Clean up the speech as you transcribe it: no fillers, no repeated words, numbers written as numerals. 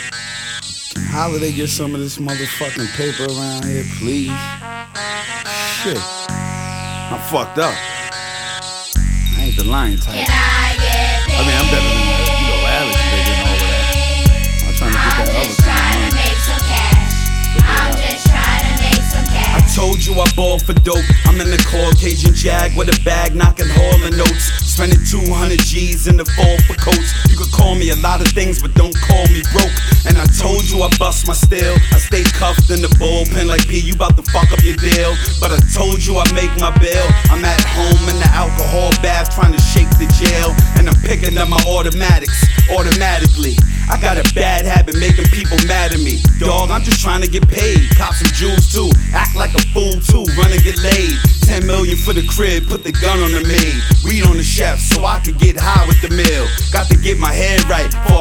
Can Holiday get some of this motherfucking paper around here, please? Shit. I'm fucked up. I ain't the lion type. I mean, I'm better than Alex Big and all of that. I'm trying to get that other kind of money. I told you I ball for dope. I'm in the Caucasian Jag with a bag knocking Hall and Notes. Spending 200 G's in the fall for coats. You could call me a lot of things, but don't call me broke. And I told you I bust my steel. I stay cuffed in the bullpen like P, you bout to fuck up your deal. But I told you I make my bill. I'm at home in the alcohol bath trying to shake the jail. And I'm picking up my automatics automatically. I got a bad habit making people mad at me. Dog, I'm just trying to get paid. Cop some jewels too. Act like a fool too. Run and get laid. 10 million for the crib. Put the gun on the maid. Weed on the chef so I could get high with the meal. Got to get my head right before